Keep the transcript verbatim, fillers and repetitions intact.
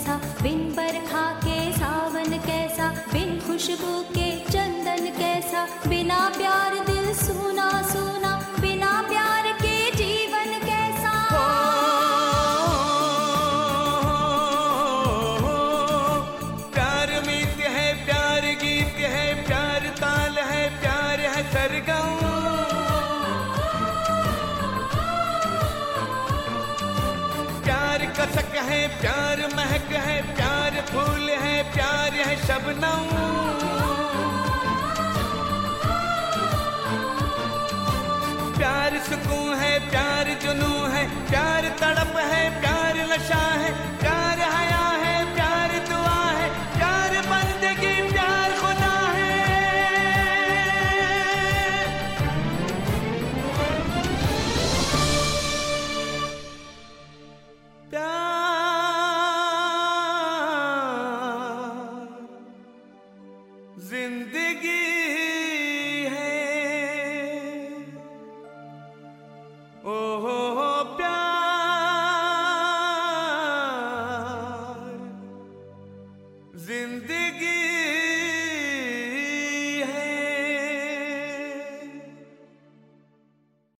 कैसा, बिन बरखा के सावन कैसा, बिन खुशबू के चंदन कैसा, बिना प्यार दिल सूना सूना, बिना प्यार के जीवन कैसा। हो, प्यार मीत है, प्यार गीत है, प्यार ताल है, प्यार है सरगम। प्यार कसक है, प्यार महक है, प्यार फूल है, प्यार है शबनम। प्यार सुकून है, प्यार जुनू है, प्यार तड़प है, प्यार नशा है, प्यार हया है, प्यार दुआ है, प्यार बंदगी, प्यार खुदा है। प्यार जिंदगी